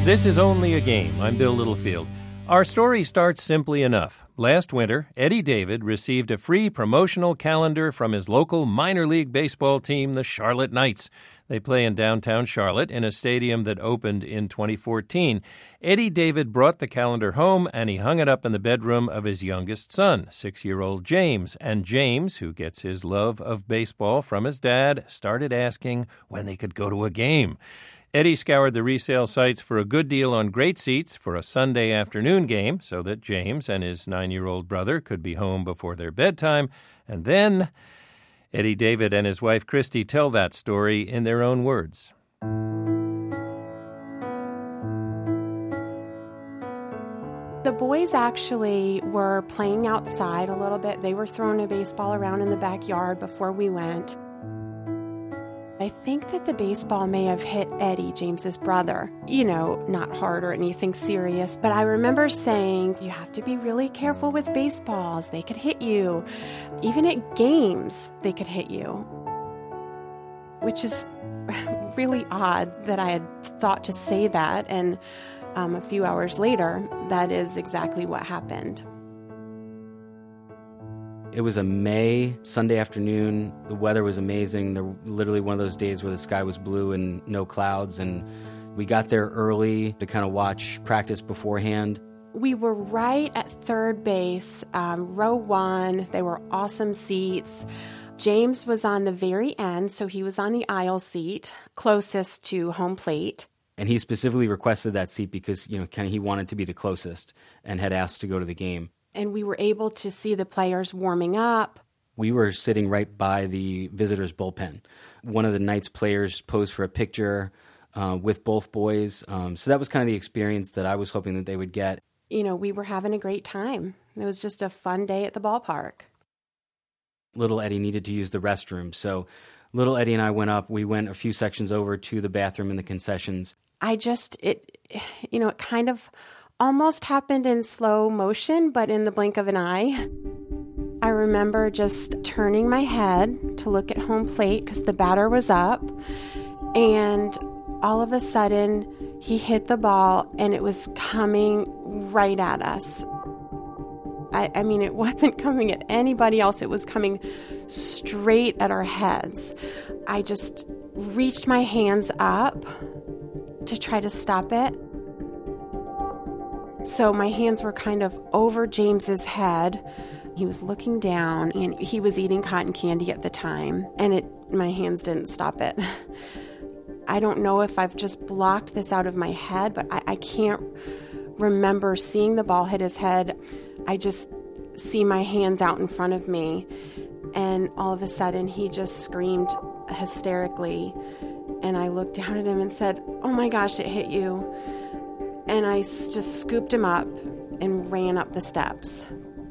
This is Only a Game. I'm Bill Littlefield. Our story starts simply enough. Last winter, Eddie David received a free promotional calendar from his local minor league baseball team, the Charlotte Knights. They play in downtown Charlotte in a stadium that opened in 2014. Eddie David brought the calendar home and he hung it up in the bedroom of his youngest son, 6-year-old James. And James, who gets his love of baseball from his dad, started asking when they could go to a game. Eddie scoured the resale sites for a good deal on great seats for a Sunday afternoon game so that James and his 9-year-old brother could be home before their bedtime. And then Eddie David and his wife Christy tell that story in their own words. The boys actually were playing outside a little bit. They were throwing a baseball around in the backyard before we went. I think that the baseball may have hit Eddie, James's brother. Not hard or anything serious, but I remember saying, you have to be really careful with baseballs. They could hit you. Even at games, they could hit you. Which is really odd that I had thought to say that, and a few hours later, that is exactly what happened. It was a May Sunday afternoon. The weather was amazing. Literally one of those days where the sky was blue and no clouds. And we got there early to kind of watch practice beforehand. We were right at third base, row one. They were awesome seats. James was on the very end, so he was on the aisle seat, closest to home plate. And he specifically requested that seat because, he wanted to be the closest and had asked to go to the game. And we were able to see the players warming up. We were sitting right by the visitors' bullpen. One of the Knights players posed for a picture with both boys. So that was kind of the experience that I was hoping that they would get. We were having a great time. It was just a fun day at the ballpark. Little Eddie needed to use the restroom. So little Eddie and I went up. We went a few sections over to the bathroom in the concessions. It kind of almost happened in slow motion, but in the blink of an eye. I remember just turning my head to look at home plate because the batter was up, and all of a sudden he hit the ball and it was coming right at us. I mean, it wasn't coming at anybody else. It was coming straight at our heads. I just reached my hands up to try to stop it. So my hands were kind of over James's head. He was looking down, and he was eating cotton candy at the time, and my hands didn't stop it. I don't know if I've just blocked this out of my head, but I can't remember seeing the ball hit his head. I just see my hands out in front of me, and all of a sudden he just screamed hysterically, and I looked down at him and said, "Oh my gosh, it hit you." And I just scooped him up and ran up the steps.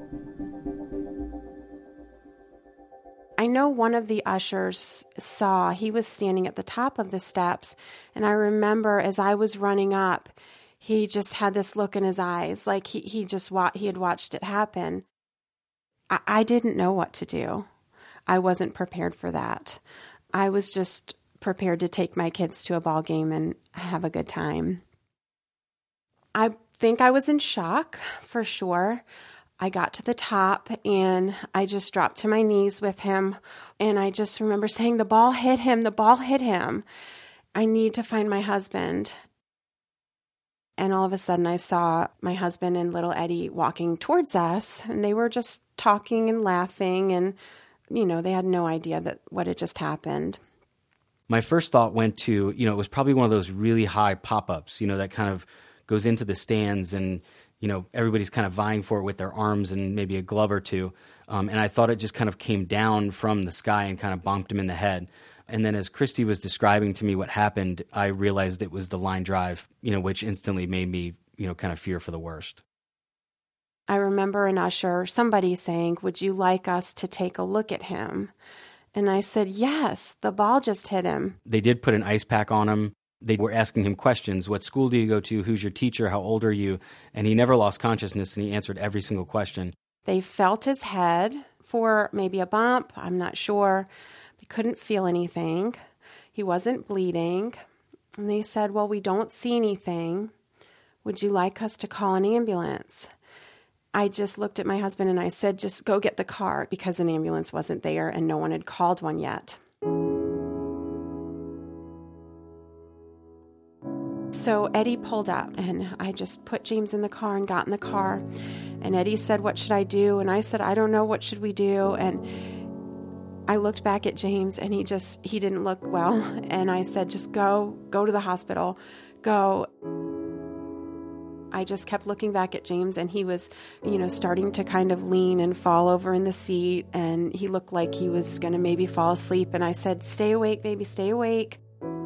I know one of the ushers he was standing at the top of the steps, and I remember as I was running up, he just had this look in his eyes, like he had watched it happen. I didn't know what to do. I wasn't prepared for that. I was just prepared to take my kids to a ball game and have a good time. I think I was in shock, for sure. I got to the top, and I just dropped to my knees with him, and I just remember saying, the ball hit him, the ball hit him. I need to find my husband. And all of a sudden, I saw my husband and little Eddie walking towards us, and they were just talking and laughing, and, they had no idea that what had just happened. My first thought went to, it was probably one of those really high pop-ups, that kind of goes into the stands, and everybody's kind of vying for it with their arms and maybe a glove or two. And I thought it just kind of came down from the sky and kind of bonked him in the head. And then as Christy was describing to me what happened, I realized it was the line drive, which instantly made me, kind of fear for the worst. I remember an usher, somebody saying, "Would you like us to take a look at him?" And I said, "Yes, the ball just hit him." They did put an ice pack on him. They were asking him questions. What school do you go to? Who's your teacher? How old are you? And he never lost consciousness, and he answered every single question. They felt his head for maybe a bump. I'm not sure. They couldn't feel anything. He wasn't bleeding. And they said, "Well, we don't see anything." would you like us to call an ambulance? I just looked at my husband and I said, just go get the car, because an ambulance wasn't there and no one had called one yet. So Eddie pulled up and I just put James in the car and got in the car. And Eddie said, what should I do? And I said, I don't know, what should we do? And I looked back at James and he didn't look well. And I said, just go to the hospital, go. I just kept looking back at James and he was, starting to kind of lean and fall over in the seat. And he looked like he was going to maybe fall asleep. And I said, stay awake, baby, stay awake.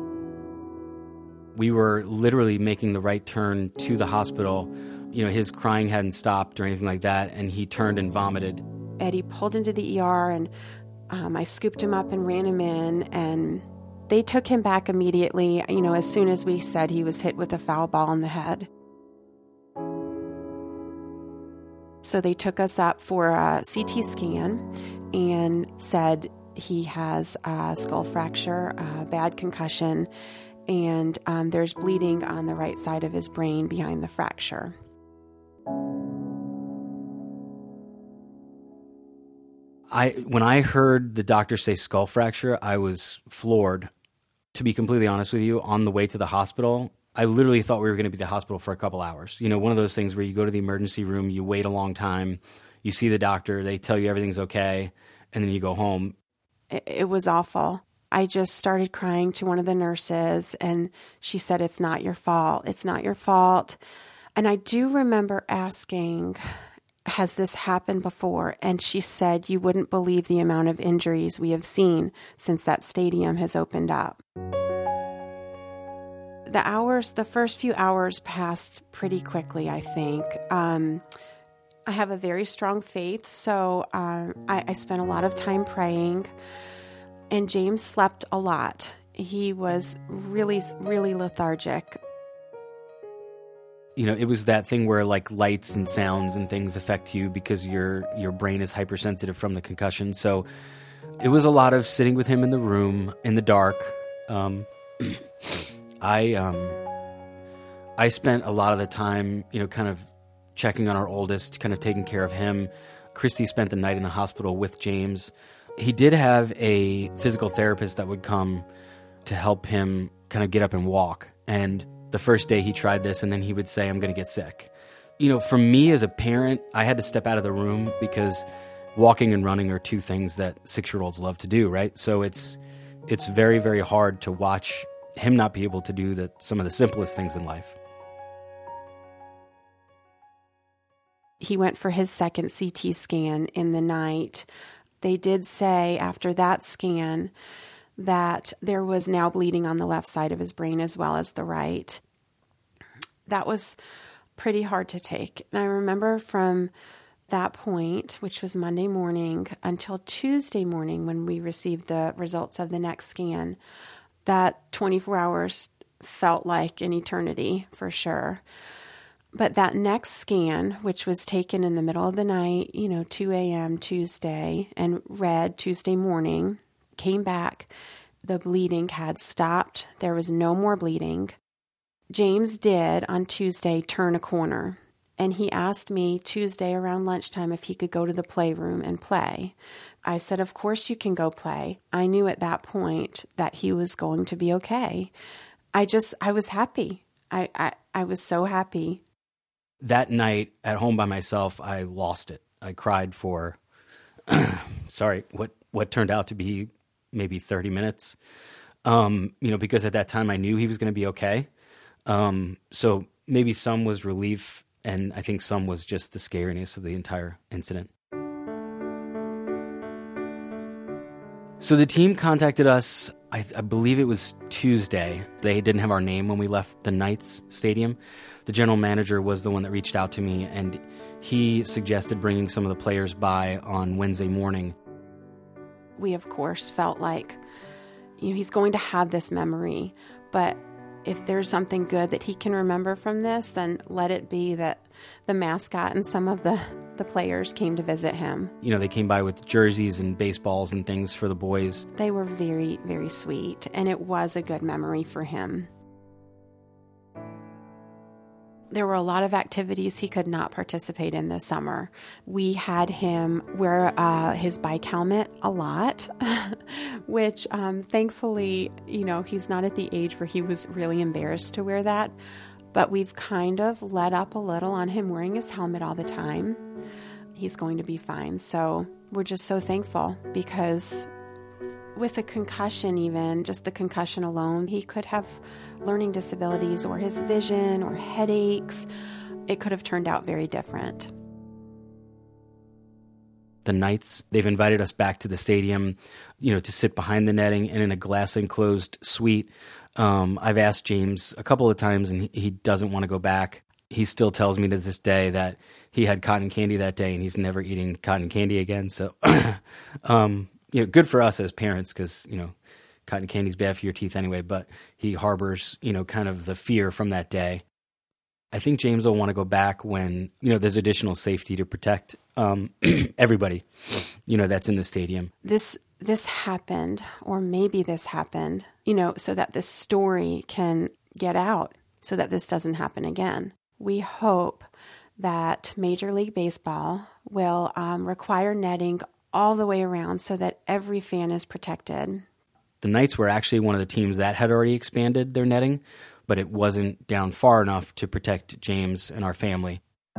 We were literally making the right turn to the hospital. His crying hadn't stopped or anything like that. And he turned and vomited. Eddie pulled into the ER and I scooped him up and ran him in, and they took him back immediately, as soon as we said he was hit with a foul ball in the head. So they took us up for a CT scan and said he has a skull fracture, a bad concussion, and there's bleeding on the right side of his brain behind the fracture. When I heard the doctor say skull fracture, I was floored. To be completely honest with you, on the way to the hospital, I literally thought we were going to be at the hospital for a couple hours. One of those things where you go to the emergency room, you wait a long time, you see the doctor, they tell you everything's okay, and then you go home. It was awful. I just started crying to one of the nurses, and she said, it's not your fault. It's not your fault. And I do remember asking, has this happened before? And she said, you wouldn't believe the amount of injuries we have seen since that stadium has opened up. The first few hours passed pretty quickly, I think. I have a very strong faith, so I spent a lot of time praying, and James slept a lot. He was really, really lethargic. It was that thing where like lights and sounds and things affect you because your brain is hypersensitive from the concussion. So it was a lot of sitting with him in the room in the dark. I spent a lot of the time, kind of checking on our oldest, kind of taking care of him. Christy spent the night in the hospital with James. He did have a physical therapist that would come to help him kind of get up and walk. And the first day he tried this, and then he would say, I'm going to get sick. For me as a parent, I had to step out of the room because walking and running are two things that 6-year-olds love to do, right? So it's very, very hard to watch him not be able to do some of the simplest things in life. He went for his second CT scan in the night. They did say after that scan that there was now bleeding on the left side of his brain as well as the right. That was pretty hard to take. And I remember from that point, which was Monday morning, until Tuesday morning when we received the results of the next scan, that 24 hours felt like an eternity for sure. But that next scan, which was taken in the middle of the night, 2 a.m. Tuesday, and read Tuesday morning, came back. The bleeding had stopped. There was no more bleeding. James did, on Tuesday, turn a corner. And he asked me Tuesday around lunchtime if he could go to the playroom and play. I said, of course you can go play. I knew at that point that he was going to be okay. I was happy. I was so happy. That night at home by myself, I lost it. I cried for, what turned out to be maybe 30 minutes, because at that time I knew he was going to be okay. So maybe some was relief, and I think some was just the scariness of the entire incident. So the team contacted us, I believe it was Tuesday. They didn't have our name when we left the Knights Stadium. The general manager was the one that reached out to me, and he suggested bringing some of the players by on Wednesday morning. We, of course, felt like he's going to have this memory, but if there's something good that he can remember from this, then let it be that the mascot and some of the players came to visit him. They came by with jerseys and baseballs and things for the boys. They were very, very sweet, and it was a good memory for him. There were a lot of activities he could not participate in this summer. We had him wear his bike helmet a lot, which thankfully, he's not at the age where he was really embarrassed to wear that. But we've kind of let up a little on him wearing his helmet all the time. He's going to be fine. So we're just so thankful because with the concussion, even just the concussion alone, he could have learning disabilities or his vision or headaches. It could have turned out very different. The Knights, they've invited us back to the stadium, to sit behind the netting and in a glass enclosed suite. I've asked James a couple of times and he doesn't want to go back. He still tells me to this day that he had cotton candy that day and he's never eating cotton candy again. So, good for us as parents because, cotton candy's bad for your teeth anyway, but he harbors, kind of the fear from that day. I think James will want to go back when, there's additional safety to protect everybody, that's in the stadium. This happened, or maybe this happened, so that this story can get out so that this doesn't happen again. We hope that Major League Baseball will require netting all the way around so that every fan is protected. The Knights were actually one of the teams that had already expanded their netting, but it wasn't down far enough to protect James and our family.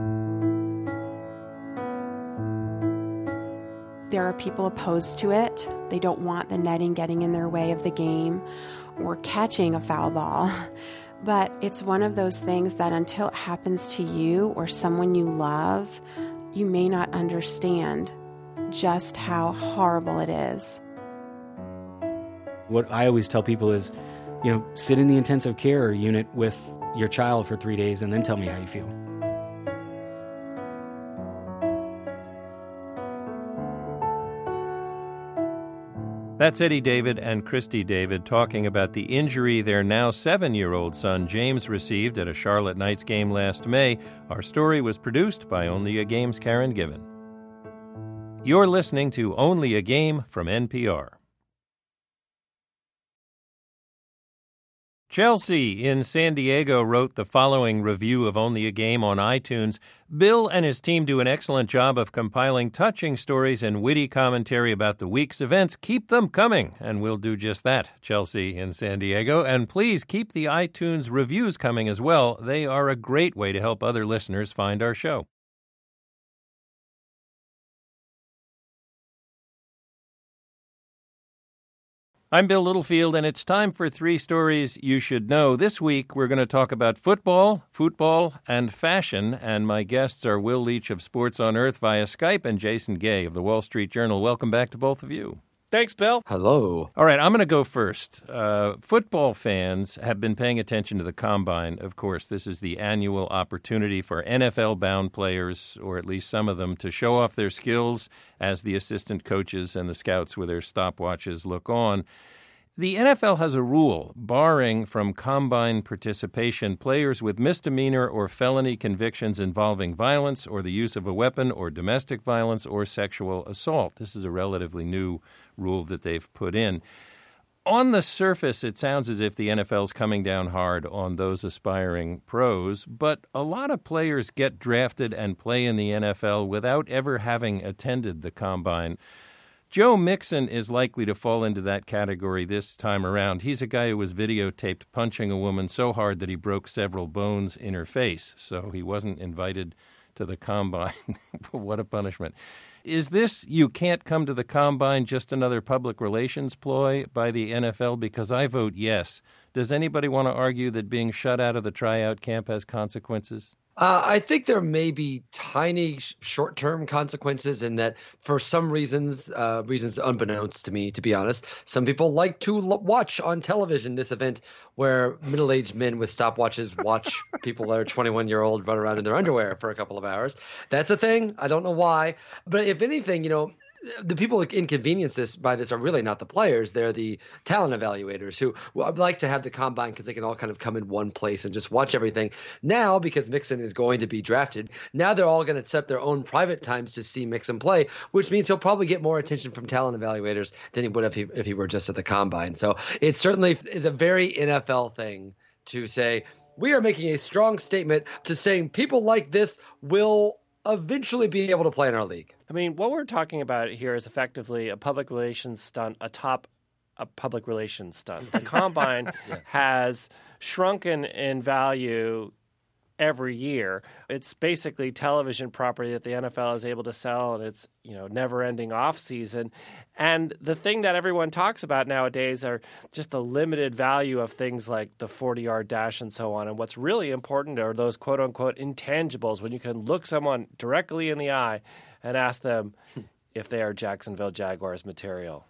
There are people opposed to it. They don't want the netting getting in their way of the game or catching a foul ball. But it's one of those things that until it happens to you or someone you love, you may not understand just how horrible it is. What I always tell people is, sit in the intensive care unit with your child for 3 days and then tell me how you feel. That's Eddie David and Christy David talking about the injury their now 7-year-old son James received at a Charlotte Knights game last May. Our story was produced by Only a Game's Karen Given. You're listening to Only a Game from NPR. Chelsea in San Diego wrote the following review of Only a Game on iTunes. Bill and his team do an excellent job of compiling touching stories and witty commentary about the week's events. Keep them coming, and we'll do just that, Chelsea in San Diego. And please keep the iTunes reviews coming as well. They are a great way to help other listeners find our show. I'm Bill Littlefield, and it's time for 3 stories you should know. This week, we're going to talk about football, and fashion, and my guests are Will Leach of Sports on Earth via Skype and Jason Gay of the Wall Street Journal. Welcome back to both of you. Thanks, Bill. Hello. All right, I'm going to go first. Football fans have been paying attention to the Combine. Of course, this is the annual opportunity for NFL-bound players, or at least some of them, to show off their skills as the assistant coaches and the scouts with their stopwatches look on. The NFL has a rule barring from Combine participation players with misdemeanor or felony convictions involving violence or the use of a weapon or domestic violence or sexual assault. This is a relatively new rule that they've put in. On the surface, it sounds as if the NFL's coming down hard on those aspiring pros, but a lot of players get drafted and play in the NFL without ever having attended the Combine. Joe Mixon is likely to fall into that category this time around. He's a guy who was videotaped punching a woman so hard that he broke several bones in her face, so he wasn't invited to the Combine. What a punishment. Is this "you can't come to the Combine" just another public relations ploy by the NFL? Because I vote yes. Does anybody want to argue that being shut out of the tryout camp has consequences? I think there may be tiny short-term consequences in that for some reasons unbeknownst to me, to be honest, some people like to watch on television this event where middle-aged men with stopwatches watch people that are 21-year-old run around in their underwear for a couple of hours. That's a thing. I don't know why. But if anything, the people inconvenienced by this are really not the players. They're the talent evaluators who would like to have the Combine because they can all kind of come in one place and just watch everything. Now, because Mixon is going to be drafted, now they're all going to set their own private times to see Mixon play, which means he'll probably get more attention from talent evaluators than he would if he were just at the Combine. So it certainly is a very NFL thing to say, we are making a strong statement to saying people like this will eventually be able to play in our league. I mean, what we're talking about here is effectively a public relations stunt, a public relations stunt. The Combine has shrunken in value every year. It's basically television property that the NFL is able to sell, and it's, never-ending off-season. And the thing that everyone talks about nowadays are just the limited value of things like the 40-yard dash and so on. And what's really important are those quote-unquote intangibles, when you can look someone directly in the eye and ask them if they are Jacksonville Jaguars material.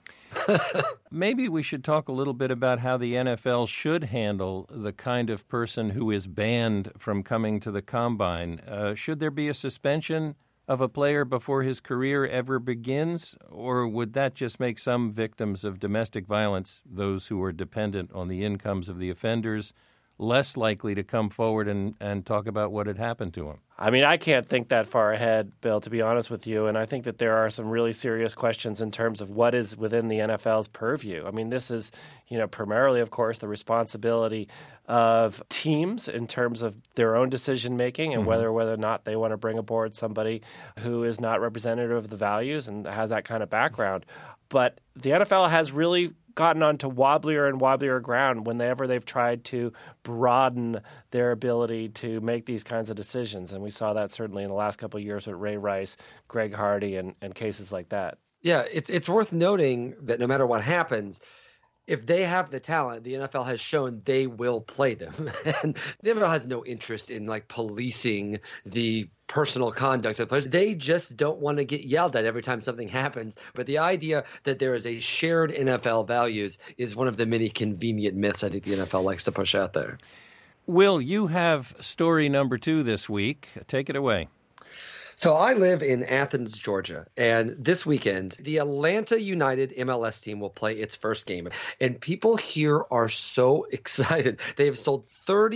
Maybe we should talk a little bit about how the NFL should handle the kind of person who is banned from coming to the Combine. Should there be a suspension of a player before his career ever begins, or would that just make some victims of domestic violence, those who are dependent on the incomes of the offenders, less likely to come forward and talk about what had happened to him? I mean, I can't think that far ahead, Bill, to be honest with you. And I think that there are some really serious questions in terms of what is within the NFL's purview. I mean, this is, primarily, of course, the responsibility of teams in terms of their own decision-making and whether or not they want to bring aboard somebody who is not representative of the values and has that kind of background. But the NFL has really gotten onto wobblier and wobblier ground whenever they've tried to broaden their ability to make these kinds of decisions. And we saw that certainly in the last couple of years with Ray Rice, Greg Hardy, and cases like that. Yeah, it's worth noting that no matter what happens, if they have the talent, the NFL has shown they will play them. And the NFL has no interest in policing the personal conduct of players. They just don't want to get yelled at every time something happens. But the idea that there is a shared NFL values is one of the many convenient myths I think the NFL likes to push out there. Will, you have story number 2 this week. Take it away. So I live in Athens, Georgia, and this weekend, the Atlanta United MLS team will play its first game, and people here are so excited. They have sold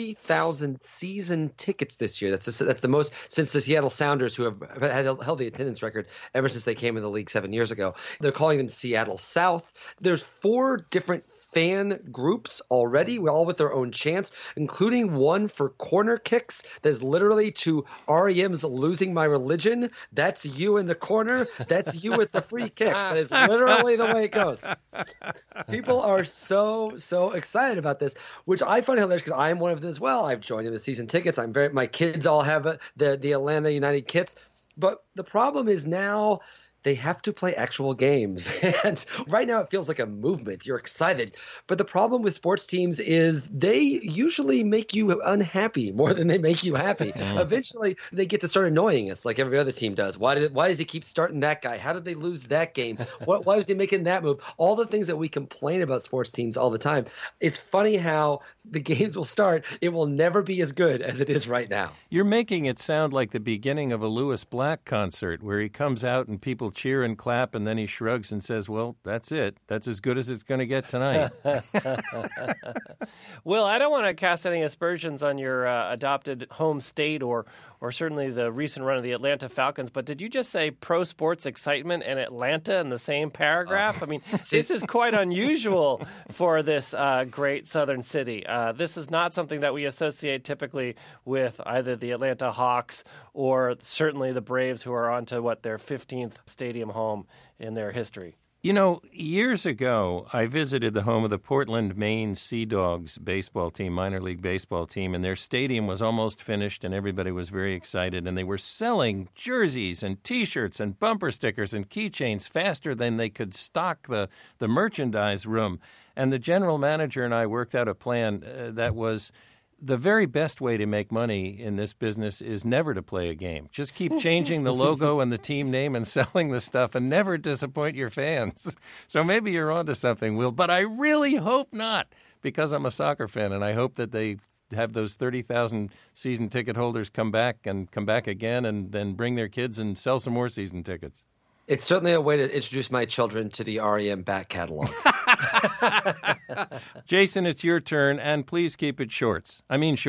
30,000 season tickets this year. That's the most since the Seattle Sounders, who have held the attendance record ever since they came in the league 7 years ago. They're calling them Seattle South. There's 4 different fan groups already, all with their own chants, including one for corner kicks. There's literally to REM's Losing My Religion. That's you in the corner. That's you with the free kick. That is literally the way it goes. People are so excited about this, which I find hilarious because I'm one of them as well. I've joined in the season tickets. My kids all have the Atlanta United kits. But the problem is now they have to play actual games. And right now it feels like a movement. You're excited. But the problem with sports teams is they usually make you unhappy more than they make you happy. Eventually they get to start annoying us like every other team does. Why does he keep starting that guy? How did they lose that game? Why was he making that move? All the things that we complain about sports teams all the time. It's funny how the games will start. It will never be as good as it is right now. You're making it sound like the beginning of a Lewis Black concert where he comes out and people cheer and clap, and then he shrugs and says, well, that's it. That's as good as it's going to get tonight. Will, I don't want to cast any aspersions on your adopted home state or certainly the recent run of the Atlanta Falcons, but did you just say pro sports excitement and Atlanta in the same paragraph? I mean, this is quite unusual for this great southern city. This is not something that we associate typically with either the Atlanta Hawks or certainly the Braves, who are on to their 15th stadium home in their history. Years ago, I visited the home of the Portland, Maine Sea Dogs baseball team, minor league baseball team, and their stadium was almost finished, and everybody was very excited, and they were selling jerseys and T-shirts and bumper stickers and keychains faster than they could stock the merchandise room. And the general manager and I worked out a plan that was the very best way to make money in this business is never to play a game. Just keep changing the logo and the team name and selling the stuff and never disappoint your fans. So maybe you're onto something, Will, but I really hope not, because I'm a soccer fan, and I hope that they have those 30,000 season ticket holders come back again and then bring their kids and sell some more season tickets. It's certainly a way to introduce my children to the REM back catalog. Jason, it's your turn, and please keep it short.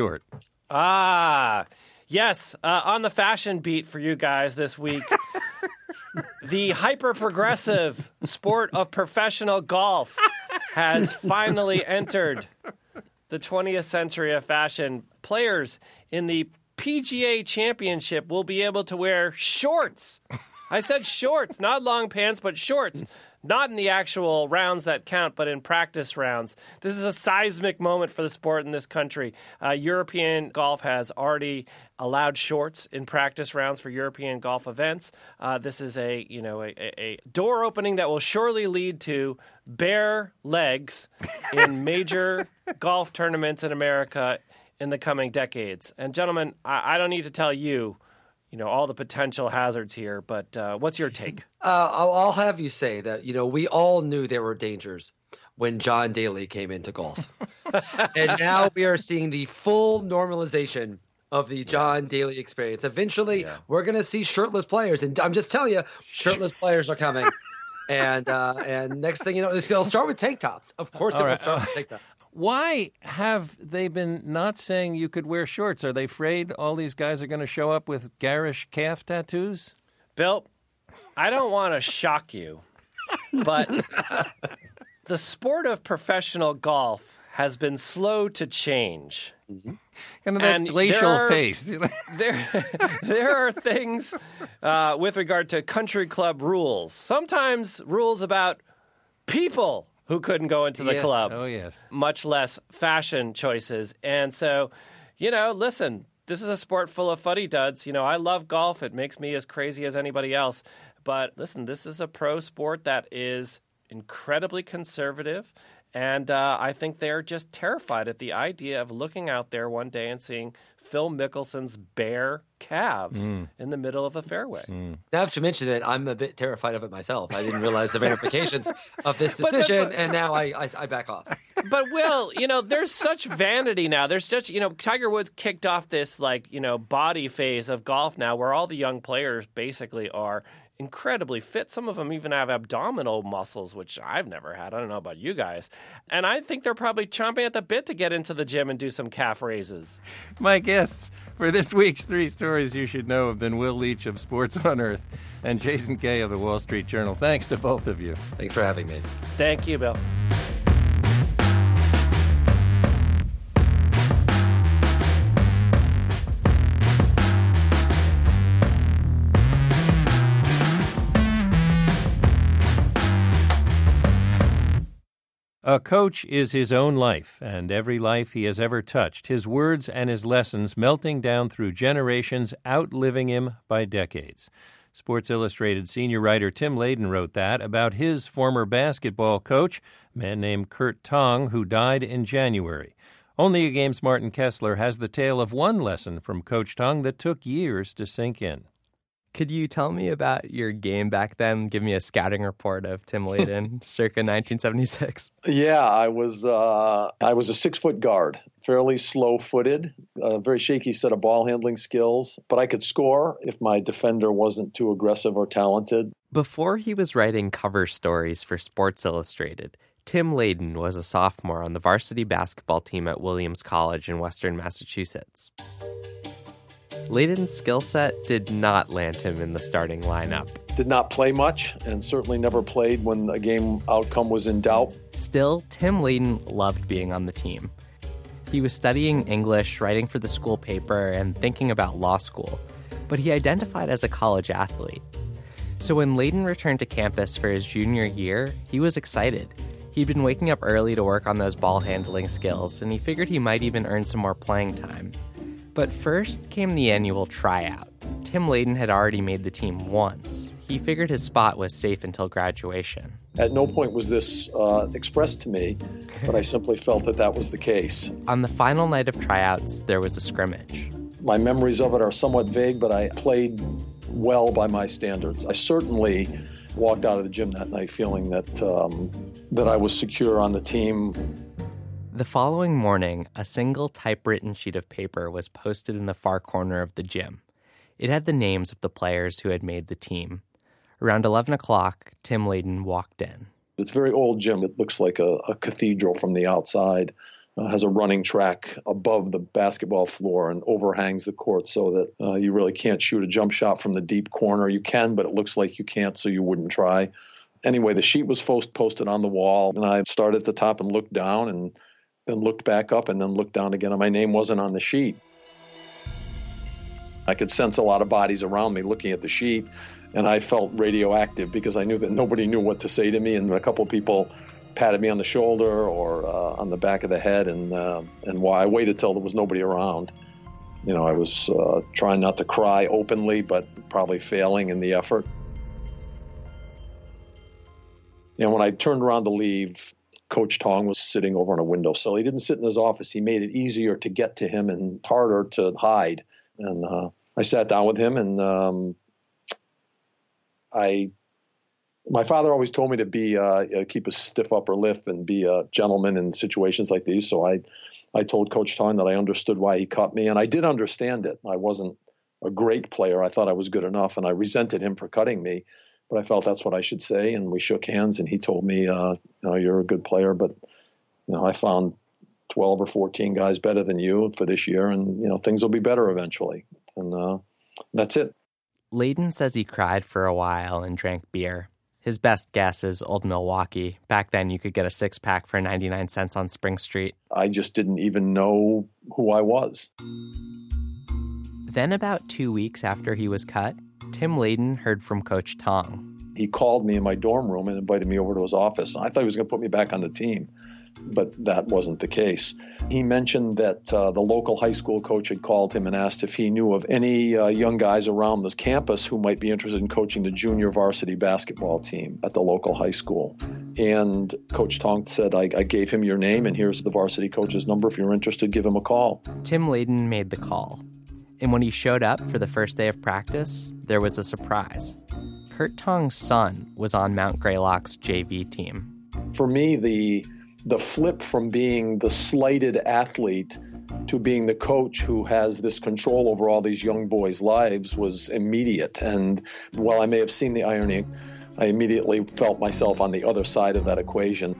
Yes. On the fashion beat for you guys this week, the hyper-progressive sport of professional golf has finally entered the 20th century of fashion. players in the PGA Championship will be able to wear shorts. I said shorts, not long pants, but shorts. Not in the actual rounds that count, but in practice rounds. This is a seismic moment for the sport in this country. European golf has already allowed shorts in practice rounds for European golf events. This is a door opening that will surely lead to bare legs in major golf tournaments in America in the coming decades. And gentlemen, I don't need to tell you, all the potential hazards here, but what's your take? I'll have you say that, we all knew there were dangers when John Daly came into golf. And now we are seeing the full normalization of the John Daly experience. Eventually, we're going to see shirtless players. And I'm just telling you, shirtless players are coming. And next thing you know, it'll start with tank tops. Of course it will start with tank tops. Why have they been not saying you could wear shorts? Are they afraid all these guys are going to show up with garish calf tattoos? Bill, I don't want to shock you, but the sport of professional golf has been slow to change. Mm-hmm. Kind of that glacial pace. There are things with regard to country club rules. Sometimes rules about people who couldn't go into the club. Oh, yes. Much less fashion choices. And so, listen, this is a sport full of fuddy-duds. I love golf. It makes me as crazy as anybody else. But listen, this is a pro sport that is incredibly conservative. And I think they're just terrified at the idea of looking out there one day and seeing Phil Mickelson's bare calves in the middle of a fairway. Now, if you mention it, I'm a bit terrified of it myself. I didn't realize the ramifications of this decision, and now I back off. But, Will, there's such vanity now. There's such, Tiger Woods kicked off this, body phase of golf now where all the young players basically are incredibly fit. Some of them even have abdominal muscles, which I've never had. I don't know about you guys. And I think they're probably chomping at the bit to get into the gym and do some calf raises. My guests for this week's 3 Stories You Should Know have been Will Leitch of Sports on Earth and Jason Kay of the Wall Street Journal. Thanks to both of you. Thanks for having me. Thank you, Bill. A coach is his own life, and every life he has ever touched, his words and his lessons melting down through generations, outliving him by decades. Sports Illustrated senior writer Tim Layden wrote that about his former basketball coach, a man named Kurt Tong, who died in January. Only a Game's Martin Kessler has the tale of one lesson from Coach Tong that took years to sink in. Could you tell me about your game back then? Give me a scouting report of Tim Layden, circa 1976. Yeah, I was a 6-foot guard, fairly slow-footed, a very shaky set of ball handling skills, but I could score if my defender wasn't too aggressive or talented. Before he was writing cover stories for Sports Illustrated, Tim Layden was a sophomore on the varsity basketball team at Williams College in Western Massachusetts. Layden's skill set did not land him in the starting lineup. Did not play much, and certainly never played when a game outcome was in doubt. Still, Tim Layden loved being on the team. He was studying English, writing for the school paper, and thinking about law school, but he identified as a college athlete. So when Layden returned to campus for his junior year, he was excited. He'd been waking up early to work on those ball handling skills, and he figured he might even earn some more playing time. But first came the annual tryout. Tim Layden had already made the team once. He figured his spot was safe until graduation. At no point was this expressed to me, but I simply felt that was the case. On the final night of tryouts, there was a scrimmage. My memories of it are somewhat vague, but I played well by my standards. I certainly walked out of the gym that night feeling that I was secure on the team. The following morning, a single typewritten sheet of paper was posted in the far corner of the gym. It had the names of the players who had made the team. Around 11 o'clock, Tim Layden walked in. It's a very old gym. It looks like a cathedral from the outside. Has a running track above the basketball floor and overhangs the court so that you really can't shoot a jump shot from the deep corner. You can, but it looks like you can't, so you wouldn't try. Anyway, the sheet was posted on the wall, and I started at the top and looked down, and and looked back up and then looked down again, and my name wasn't on the sheet. I could sense a lot of bodies around me looking at the sheet, and I felt radioactive because I knew that nobody knew what to say to me, and a couple of people patted me on the shoulder or on the back of the head, and while I waited till there was nobody around. You know, I was trying not to cry openly, but probably failing in the effort. And when I turned around to leave, Coach Tong was sitting over on a windowsill. He didn't sit in his office. He made it easier to get to him and harder to hide. And I sat down with him, and my father always told me to be keep a stiff upper lip and be a gentleman in situations like these. So I told Coach Tong that I understood why he cut me, and I did understand it. I wasn't a great player. I thought I was good enough, and I resented him for cutting me. But I felt that's what I should say, and we shook hands, and he told me, you're a good player, but I found 12 or 14 guys better than you for this year, and things will be better eventually. And that's it. Layden says he cried for a while and drank beer. His best guess is Old Milwaukee. Back then, you could get a six-pack for 99 cents on Spring Street. I just didn't even know who I was. Then about 2 weeks after he was cut, Tim Layden heard from Coach Tong. He called me in my dorm room and invited me over to his office. I thought he was going to put me back on the team, but that wasn't the case. He mentioned that the local high school coach had called him and asked if he knew of any young guys around this campus who might be interested in coaching the junior varsity basketball team at the local high school. And Coach Tong said, I gave him your name, and here's the varsity coach's number. If you're interested, give him a call. Tim Layden made the call. And when he showed up for the first day of practice, there was a surprise. Kurt Tong's son was on Mount Greylock's JV team. For me, the flip from being the slighted athlete to being the coach who has this control over all these young boys' lives was immediate. And while I may have seen the irony, I immediately felt myself on the other side of that equation.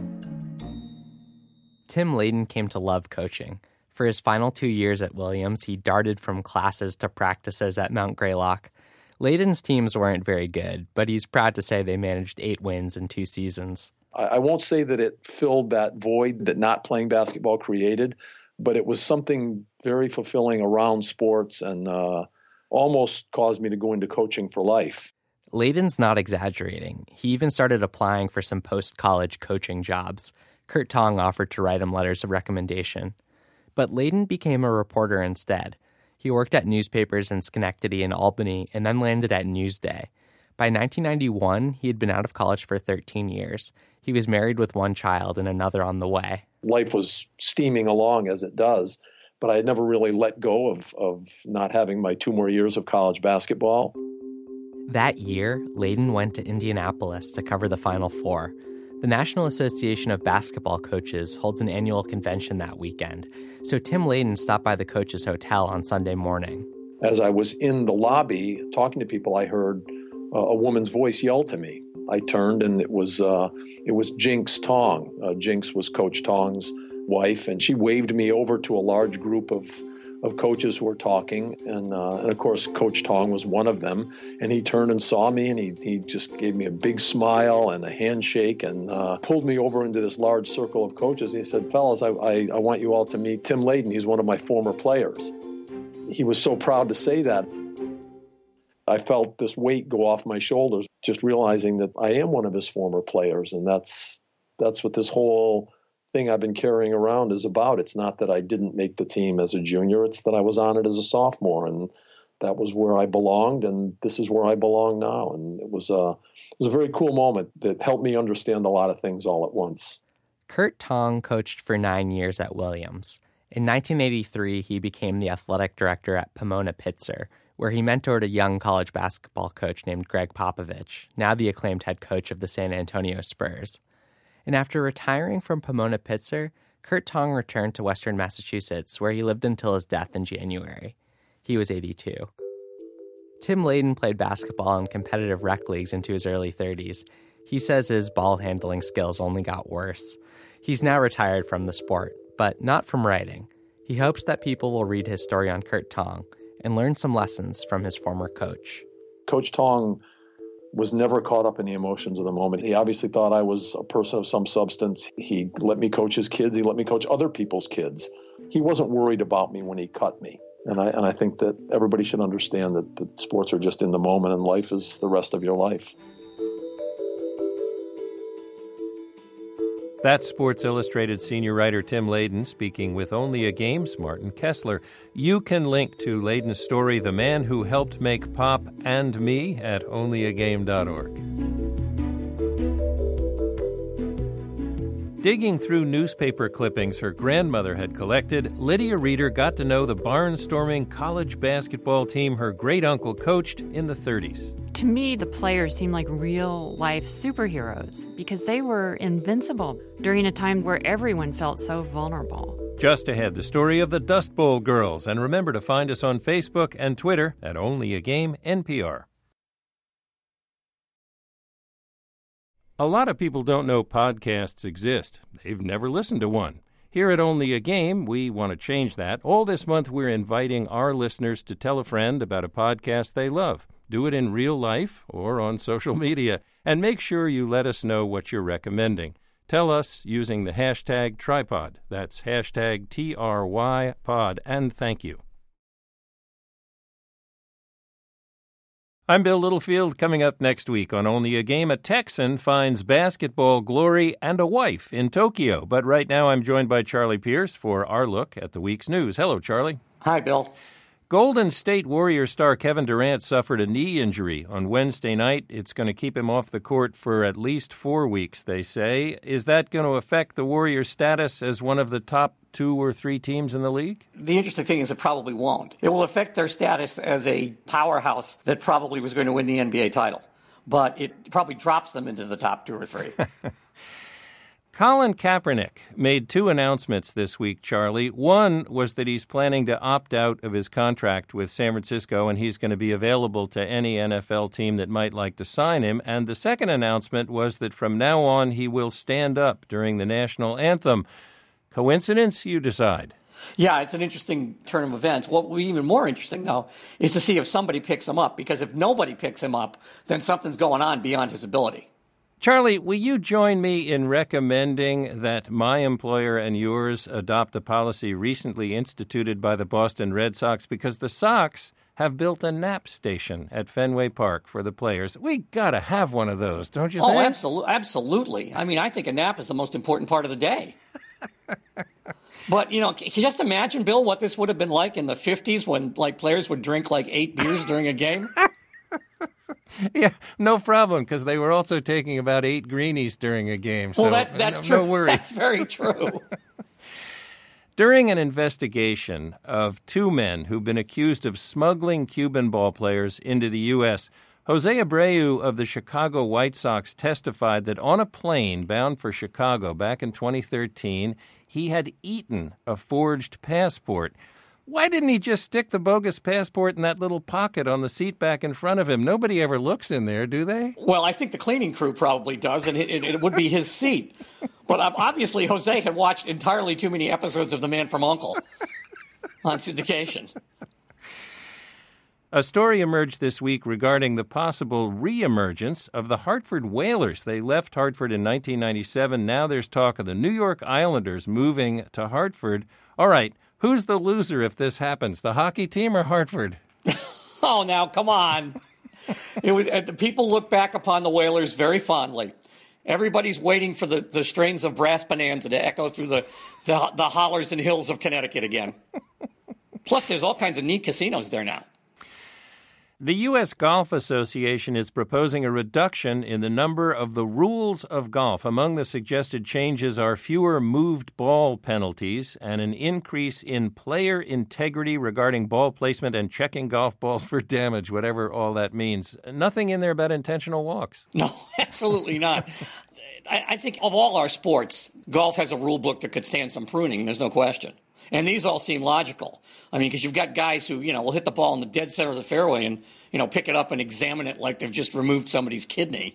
Tim Layden came to love coaching. For his final 2 years at Williams, he darted from classes to practices at Mount Greylock. Layden's teams weren't very good, but he's proud to say they managed 8 wins in 2 seasons. I won't say that it filled that void that not playing basketball created, but it was something very fulfilling around sports and almost caused me to go into coaching for life. Layden's not exaggerating. He even started applying for some post-college coaching jobs. Kurt Tong offered to write him letters of recommendation. But Layden became a reporter instead. He worked at newspapers in Schenectady and Albany and then landed at Newsday. By 1991, he had been out of college for 13 years. He was married with 1 child and another on the way. Life was steaming along as it does, but I had never really let go of not having my 2 more years of college basketball. That year, Layden went to Indianapolis to cover the Final Four. The National Association of Basketball Coaches holds an annual convention that weekend, so Tim Layden stopped by the coach's hotel on Sunday morning. As I was in the lobby talking to people, I heard a woman's voice yell to me. I turned, and it was Jinx Tong. Jinx was Coach Tong's wife, and she waved me over to a large group of coaches who were talking, and of course Coach Tong was one of them. And he turned and saw me, and he just gave me a big smile and a handshake, and pulled me over into this large circle of coaches. And he said, "Fellas, I want you all to meet Tim Layden. He's one of my former players." He was so proud to say that. I felt this weight go off my shoulders, just realizing that I am one of his former players, and that's what this whole thing I've been carrying around is about. It's not that I didn't make the team as a junior, it's that I was on it as a sophomore, and that was where I belonged, and this is where I belong now. And it was a very cool moment that helped me understand a lot of things all at once. Kurt Tong coached for 9 years at Williams. In 1983, he became the athletic director at Pomona-Pitzer, where he mentored a young college basketball coach named Greg Popovich, now the acclaimed head coach of the San Antonio Spurs. And after retiring from Pomona-Pitzer, Kurt Tong returned to Western Massachusetts, where he lived until his death in January. He was 82. Tim Layden played basketball in competitive rec leagues into his early 30s. He says his ball handling skills only got worse. He's now retired from the sport, but not from writing. He hopes that people will read his story on Kurt Tong and learn some lessons from his former coach. Coach Tong was never caught up in the emotions of the moment. He obviously thought I was a person of some substance. He let me coach his kids. He let me coach other people's kids. He wasn't worried about me when he cut me. And I think that everybody should understand that sports are just in the moment and life is the rest of your life. That's Sports Illustrated senior writer Tim Layden speaking with Only a Game's Martin Kessler. You can link to Layden's story, The Man Who Helped Make Pop and Me, at onlyagame.org. Digging through newspaper clippings her grandmother had collected, Lydia Reeder got to know the barnstorming college basketball team her great-uncle coached in the 30s. To me, the players seemed like real-life superheroes because they were invincible during a time where everyone felt so vulnerable. Just ahead, the story of the Dust Bowl girls. And remember to find us on Facebook and Twitter at Only a Game NPR. A lot of people don't know podcasts exist. They've never listened to one. Here at Only a Game, we want to change that. All this month, we're inviting our listeners to tell a friend about a podcast they love. Do it in real life or on social media. And make sure you let us know what you're recommending. Tell us using the hashtag Tripod. That's hashtag TRYPod. And thank you. I'm Bill Littlefield. Coming up next week on Only a Game, a Texan finds basketball glory and a wife in Tokyo. But right now I'm joined by Charlie Pierce for our look at the week's news. Hello, Charlie. Hi, Bill. Golden State Warrior star Kevin Durant suffered a knee injury on Wednesday night. It's going to keep him off the court for at least 4 weeks, they say. Is that going to affect the Warriors' status as one of the top 2 or 3 teams in the league? The interesting thing is it probably won't. It will affect their status as a powerhouse that probably was going to win the NBA title. But it probably drops them into the top 2 or 3. Colin Kaepernick made 2 announcements this week, Charlie. One was that he's planning to opt out of his contract with San Francisco, and he's going to be available to any NFL team that might like to sign him. And the second announcement was that from now on he will stand up during the national anthem. Coincidence? You decide. Yeah, it's an interesting turn of events. What will be even more interesting, though, is to see if somebody picks him up, because if nobody picks him up, then something's going on beyond his ability. Charlie, will you join me in recommending that my employer and yours adopt a policy recently instituted by the Boston Red Sox? Because the Sox have built a nap station at Fenway Park for the players. We got to have one of those, don't you think? Oh, absolutely. I mean, I think a nap is the most important part of the day. But, can you just imagine, Bill, what this would have been like in the 50s when, players would drink, 8 beers during a game? Yeah, no problem, because they were also taking about 8 greenies during a game. Well, that's true. No worry. That's very true. During an investigation of 2 men who've been accused of smuggling Cuban ball players into the U.S., Jose Abreu of the Chicago White Sox testified that on a plane bound for Chicago back in 2013, he had eaten a forged passport. Why didn't he just stick the bogus passport in that little pocket on the seat back in front of him? Nobody ever looks in there, do they? Well, I think the cleaning crew probably does, and it would be his seat. But obviously, Jose had watched entirely too many episodes of The Man from U.N.C.L.E. on syndication. A story emerged this week regarding the possible reemergence of the Hartford Whalers. They left Hartford in 1997. Now there's talk of the New York Islanders moving to Hartford. All right, who's the loser if this happens, the hockey team or Hartford? Oh, now, come on. The people look back upon the Whalers very fondly. Everybody's waiting for the strains of Brass Bonanza to echo through the hollers and hills of Connecticut again. Plus, there's all kinds of neat casinos there now. The U.S. Golf Association is proposing a reduction in the number of the rules of golf. Among the suggested changes are fewer moved ball penalties and an increase in player integrity regarding ball placement and checking golf balls for damage, whatever all that means. Nothing in there about intentional walks. No, absolutely not. I think of all our sports, golf has a rule book that could stand some pruning, there's no question. And these all seem logical. I mean, because you've got guys who, will hit the ball in the dead center of the fairway and, pick it up and examine it like they've just removed somebody's kidney.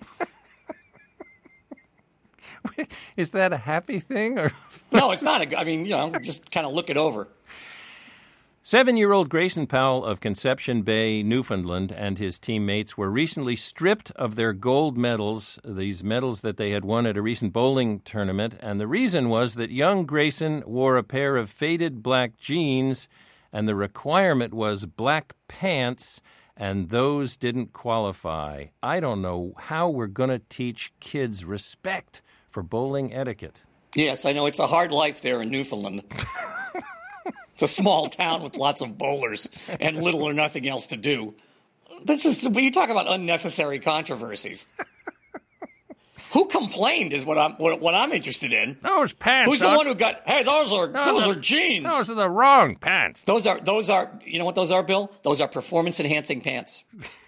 Is that a happy thing? Or No, it's not. Just kind of look it over. 7-year-old Grayson Powell of Conception Bay, Newfoundland, and his teammates were recently stripped of their gold medals, these medals that they had won at a recent bowling tournament, and the reason was that young Grayson wore a pair of faded black jeans, and the requirement was black pants, and those didn't qualify. I don't know how we're going to teach kids respect for bowling etiquette. Yes, I know. It's a hard life there in Newfoundland. It's a small town with lots of bowlers and little or nothing else to do. When you talk about unnecessary controversies. Who complained is what I'm interested in. Those pants. Who's the one who got? Hey, those are jeans. Those are the wrong pants. Those are. You know what those are, Bill? Those are performance enhancing pants.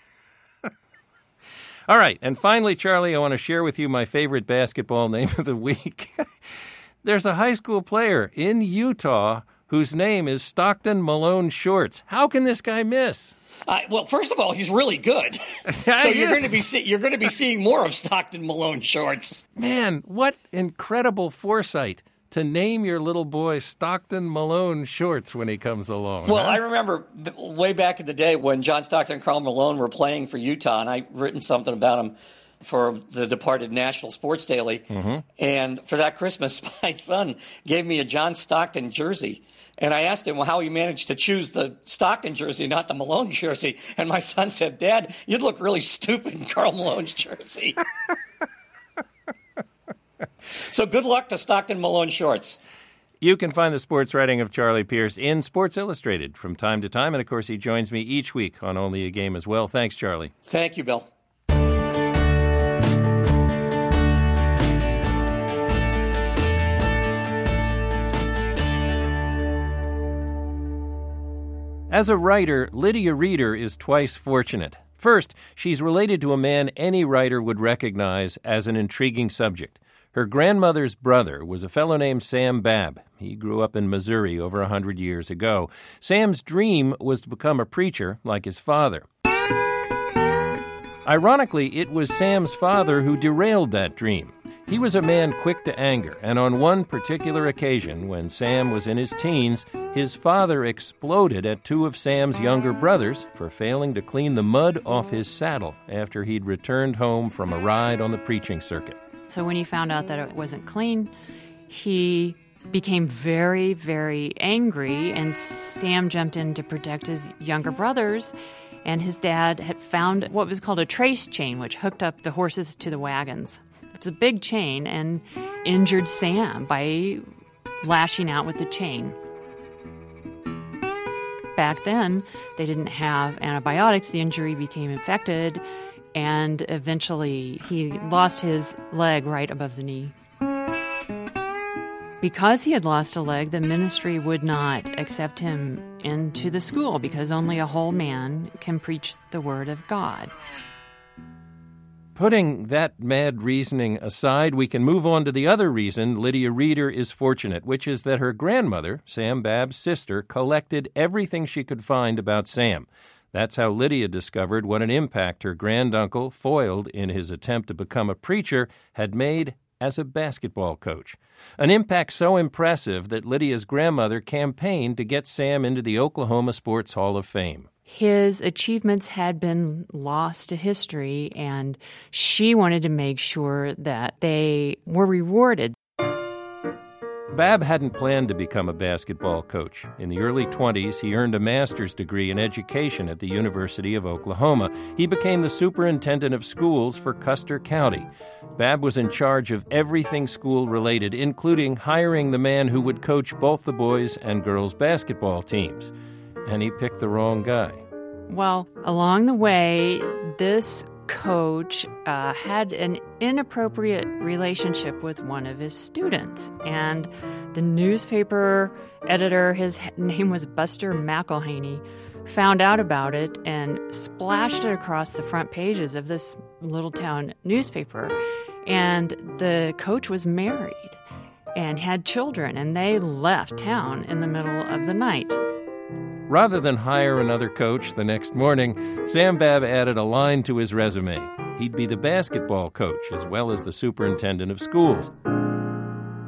All right, and finally, Charlie, I want to share with you my favorite basketball name of the week. There's a high school player in Utah whose name is Stockton Malone Shorts. How can this guy miss? Well, first of all, he's really good. So you're going to be seeing more of Stockton Malone Shorts. Man, what incredible foresight to name your little boy Stockton Malone Shorts when he comes along. Well, I remember way back in the day when John Stockton and Karl Malone were playing for Utah, and I'd written something about him for the departed National Sports Daily. Mm-hmm. And for that Christmas, my son gave me a John Stockton jersey. And I asked him how he managed to choose the Stockton jersey, not the Malone jersey. And my son said, Dad, you'd look really stupid in Karl Malone's jersey. So good luck to Stockton Malone Shorts. You can find the sports writing of Charlie Pierce in Sports Illustrated from time to time. And, of course, he joins me each week on Only a Game as well. Thanks, Charlie. Thank you, Bill. As a writer, Lydia Reeder is twice fortunate. First, she's related to a man any writer would recognize as an intriguing subject. Her grandmother's brother was a fellow named Sam Babb. He grew up in Missouri over 100 years ago. Sam's dream was to become a preacher like his father. Ironically, it was Sam's father who derailed that dream. He was a man quick to anger, and on one particular occasion, when Sam was in his teens, his father exploded at two of Sam's younger brothers for failing to clean the mud off his saddle after he'd returned home from a ride on the preaching circuit. So when he found out that it wasn't clean, he became very, very angry, and Sam jumped in to protect his younger brothers. And his dad had found what was called a trace chain, which hooked up the horses to the wagons. It was a big chain and injured Sam by lashing out with the chain. Back then, they didn't have antibiotics. The injury became infected, and eventually he lost his leg right above the knee. Because he had lost a leg, the ministry would not accept him into the school because only a whole man can preach the word of God. Putting that mad reasoning aside, we can move on to the other reason Lydia Reeder is fortunate, which is that her grandmother, Sam Babb's sister, collected everything she could find about Sam. That's how Lydia discovered what an impact her granduncle, foiled in his attempt to become a preacher, had made as a basketball coach. An impact so impressive that Lydia's grandmother campaigned to get Sam into the Oklahoma Sports Hall of Fame. His achievements had been lost to history, and she wanted to make sure that they were rewarded. Babb hadn't planned to become a basketball coach. In the early 20s, he earned a master's degree in education at the University of Oklahoma. He became the superintendent of schools for Custer County. Babb was in charge of everything school-related, including hiring the man who would coach both the boys' and girls' basketball teams. And he picked the wrong guy. Well, along the way, this coach had an inappropriate relationship with one of his students. And the newspaper editor, his name was Buster McElhaney, found out about it and splashed it across the front pages of this little town newspaper. And the coach was married and had children, and they left town in the middle of the night. Rather than hire another coach the next morning, Sam Babb added a line to his resume. He'd be the basketball coach as well as the superintendent of schools.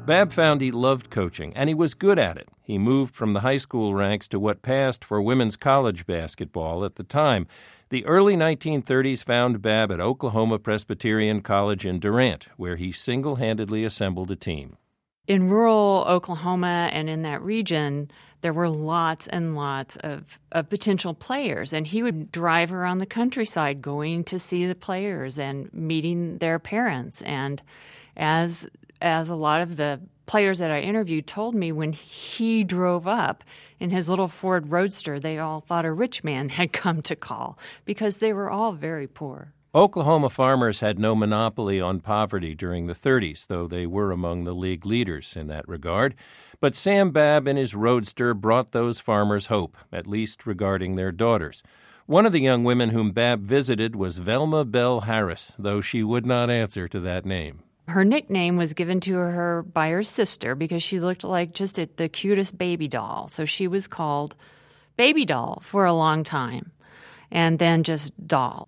Babb found he loved coaching, and he was good at it. He moved from the high school ranks to what passed for women's college basketball at the time. The early 1930s found Babb at Oklahoma Presbyterian College in Durant, where he single-handedly assembled a team. In rural Oklahoma and in that region, there were lots and lots of potential players, and he would drive around the countryside going to see the players and meeting their parents. And as a lot of the players that I interviewed told me, when he drove up in his little Ford Roadster, they all thought a rich man had come to call because they were all very poor. Oklahoma farmers had no monopoly on poverty during the 30s, though they were among the league leaders in that regard. But Sam Babb and his Roadster brought those farmers hope, at least regarding their daughters. One of the young women whom Babb visited was Velma Bell Harris, though she would not answer to that name. Her nickname was given to her by her sister because she looked like just the cutest baby doll. So she was called Baby Doll for a long time, and then just Doll.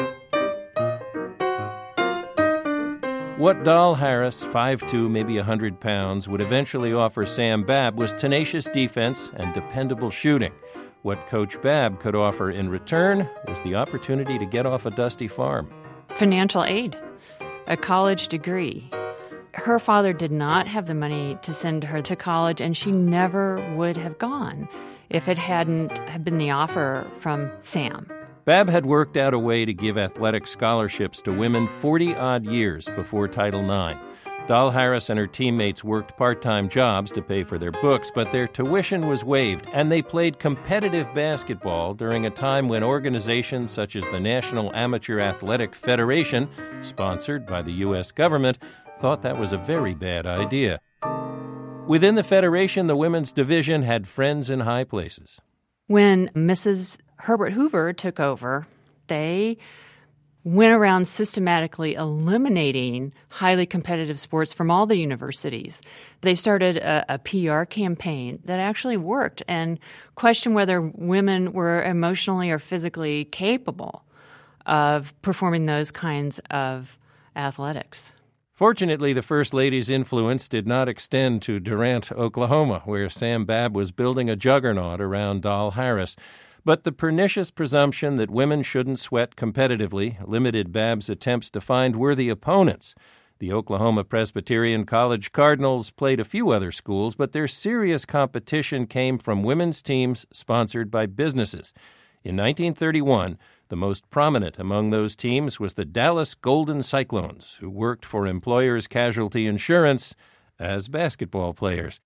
What Doll Harris, 5'2", maybe 100 pounds, would eventually offer Sam Babb was tenacious defense and dependable shooting. What Coach Babb could offer in return was the opportunity to get off a dusty farm. Financial aid, a college degree. Her father did not have the money to send her to college, and she never would have gone if it hadn't been the offer from Sam. Babb had worked out a way to give athletic scholarships to women 40-odd years before Title IX. Doll Harris and her teammates worked part-time jobs to pay for their books, but their tuition was waived, and they played competitive basketball during a time when organizations such as the National Amateur Athletic Federation, sponsored by the U.S. government, thought that was a very bad idea. Within the Federation, the women's division had friends in high places. When Mrs. Herbert Hoover took over, they went around systematically eliminating highly competitive sports from all the universities. They started a PR campaign that actually worked and questioned whether women were emotionally or physically capable of performing those kinds of athletics. Fortunately, the First Lady's influence did not extend to Durant, Oklahoma, where Sam Babb was building a juggernaut around Doll Harris. But the pernicious presumption that women shouldn't sweat competitively limited Babb's attempts to find worthy opponents. The Oklahoma Presbyterian College Cardinals played a few other schools, but their serious competition came from women's teams sponsored by businesses. In 1931, the most prominent among those teams was the Dallas Golden Cyclones, who worked for Employers Casualty Insurance as basketball players.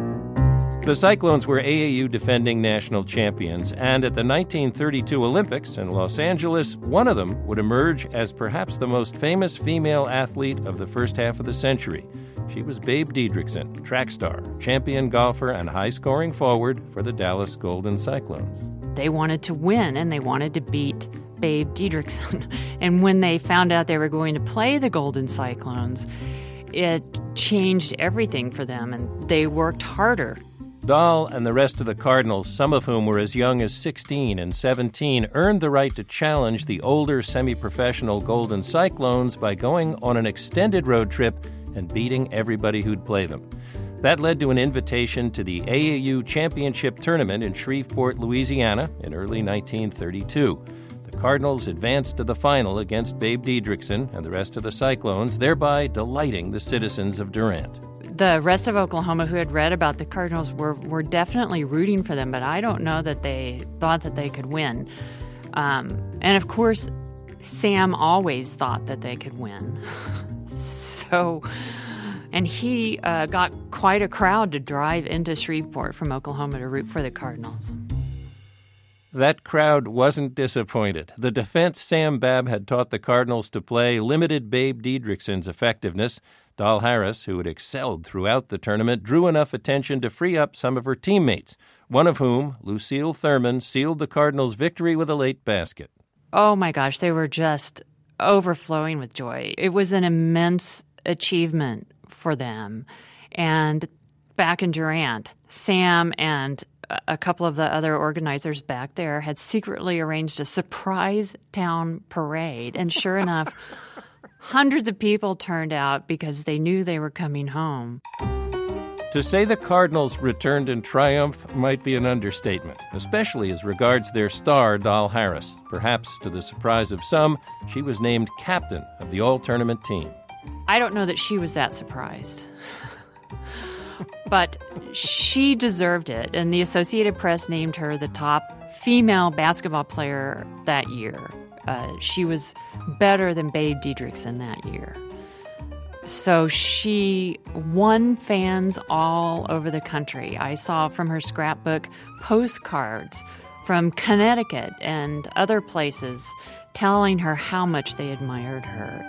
The Cyclones were AAU defending national champions, and at the 1932 Olympics in Los Angeles, one of them would emerge as perhaps the most famous female athlete of the first half of the century. She was Babe Didrikson, track star, champion golfer, and high-scoring forward for the Dallas Golden Cyclones. They wanted to win, and they wanted to beat Babe Didrikson. And when they found out they were going to play the Golden Cyclones, it changed everything for them, and they worked harder. Doll and the rest of the Cardinals, some of whom were as young as 16 and 17, earned the right to challenge the older semi-professional Golden Cyclones by going on an extended road trip and beating everybody who'd play them. That led to an invitation to the AAU Championship Tournament in Shreveport, Louisiana in early 1932. The Cardinals advanced to the final against Babe Didrikson and the rest of the Cyclones, thereby delighting the citizens of Durant. The rest of Oklahoma who had read about the Cardinals were definitely rooting for them, but I don't know that they thought that they could win. And of course, Sam always thought that they could win. And he got quite a crowd to drive into Shreveport from Oklahoma to root for the Cardinals. That crowd wasn't disappointed. The defense Sam Babb had taught the Cardinals to play limited Babe Didrikson's effectiveness. Doll Harris, who had excelled throughout the tournament, drew enough attention to free up some of her teammates, one of whom, Lucille Thurman, sealed the Cardinals' victory with a late basket. Oh my gosh, they were just overflowing with joy. It was an immense achievement for them. And back in Durant, Sam and a couple of the other organizers back there had secretly arranged a surprise town parade. And sure enough, hundreds of people turned out because they knew they were coming home. To say the Cardinals returned in triumph might be an understatement, especially as regards their star, Doll Harris. Perhaps to the surprise of some, she was named captain of the all-tournament team. I don't know that she was that surprised. But she deserved it, and the Associated Press named her the top female basketball player that year. She was better than Babe Didrikson that year. So she won fans all over the country. I saw from her scrapbook postcards from Connecticut and other places telling her how much they admired her.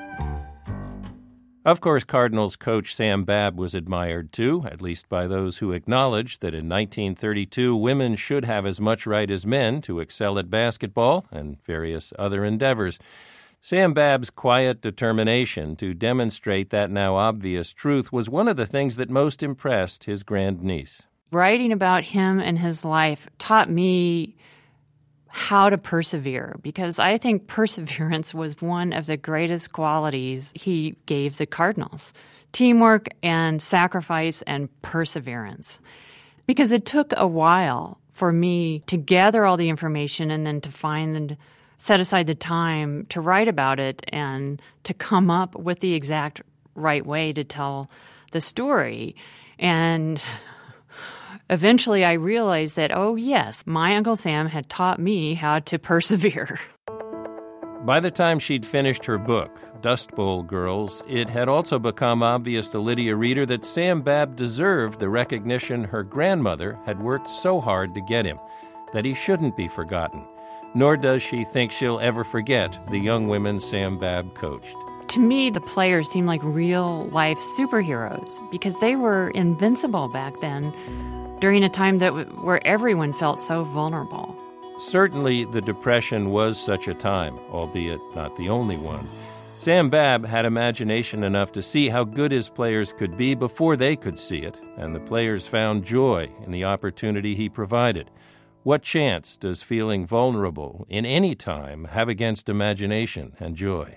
Of course, Cardinals coach Sam Babb was admired too, at least by those who acknowledged that in 1932 women should have as much right as men to excel at basketball and various other endeavors. Sam Babb's quiet determination to demonstrate that now obvious truth was one of the things that most impressed his grandniece. Writing about him and his life taught me how to persevere, because I think perseverance was one of the greatest qualities he gave the Cardinals. Teamwork and sacrifice and perseverance. Because it took a while for me to gather all the information and then to find and set aside the time to write about it and to come up with the exact right way to tell the story. And eventually I realized that, oh yes, my Uncle Sam had taught me how to persevere. By the time she'd finished her book, Dust Bowl Girls, it had also become obvious to Lydia Reeder that Sam Babb deserved the recognition her grandmother had worked so hard to get him, that he shouldn't be forgotten. Nor does she think she'll ever forget the young women Sam Babb coached. To me, the players seemed like real-life superheroes because they were invincible back then during a time where everyone felt so vulnerable. Certainly, the Depression was such a time, albeit not the only one. Sam Babb had imagination enough to see how good his players could be before they could see it, and the players found joy in the opportunity he provided. What chance does feeling vulnerable in any time have against imagination and joy?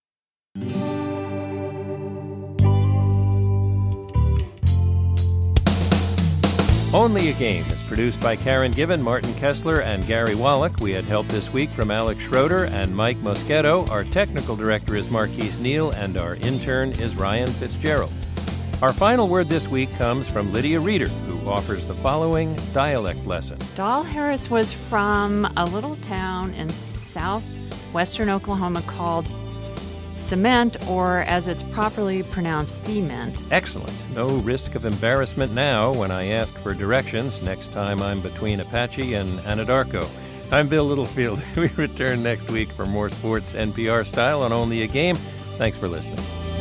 Only a Game is produced by Karen Given, Martin Kessler, and Gary Wallach. We had help this week from Alex Schroeder and Mike Moschetto. Our technical director is Marquise Neal, and our intern is Ryan Fitzgerald. Our final word this week comes from Lydia Reeder, who offers the following dialect lesson. Doll Harris was from a little town in southwestern Oklahoma called Cement, or as it's properly pronounced, Cement. Excellent. No risk of embarrassment now when I ask for directions next time I'm between Apache and Anadarko. I'm Bill Littlefield. We return next week for more sports NPR style on Only a Game. Thanks for listening.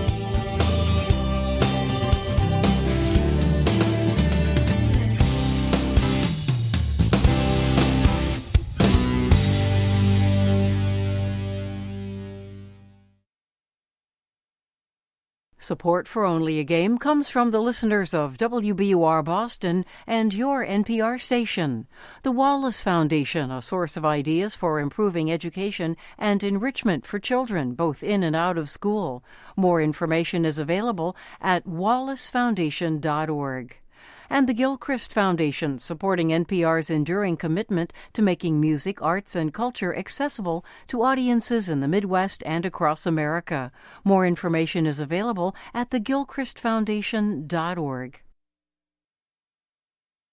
Support for Only a Game comes from the listeners of WBUR Boston and your NPR station. The Wallace Foundation, a source of ideas for improving education and enrichment for children, both in and out of school. More information is available at wallacefoundation.org. And the Gilchrist Foundation, supporting NPR's enduring commitment to making music, arts, and culture accessible to audiences in the Midwest and across America. More information is available at thegilchristfoundation.org.